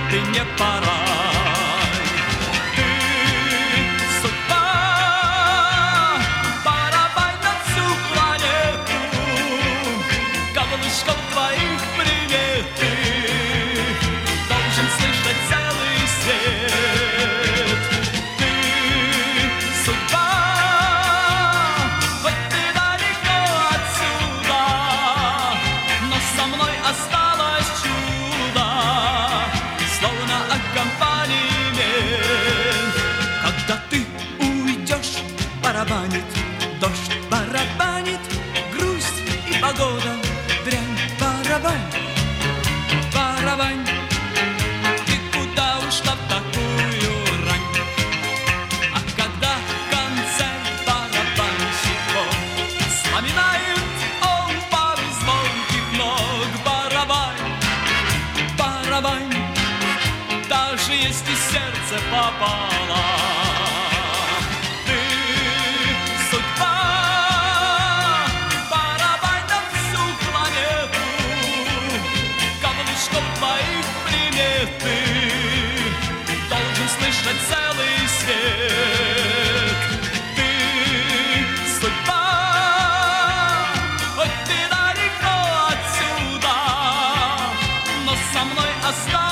ты не порай. Ты судьба, барабан на всю планету, каблучков твоих приметы должен слышать целый свет. Ты судьба, хоть ты далеко отсюда, но со мной осталось чудо, словно аккомпанемент. Когда ты уйдешь, барабанит дождь, барабанит грусть и погода, дрянь, барабань, барабань. Ты куда ушла в такую рань? А когда в конце барабанщиков вспоминает он пару звонких ног, барабань, барабань, даже если сердце пополам. Ты судьба, барабан на всю планету, каблучков твоих приметы должен слышать целый свет. Ты судьба, хоть ты далеко отсюда, но со мной осталась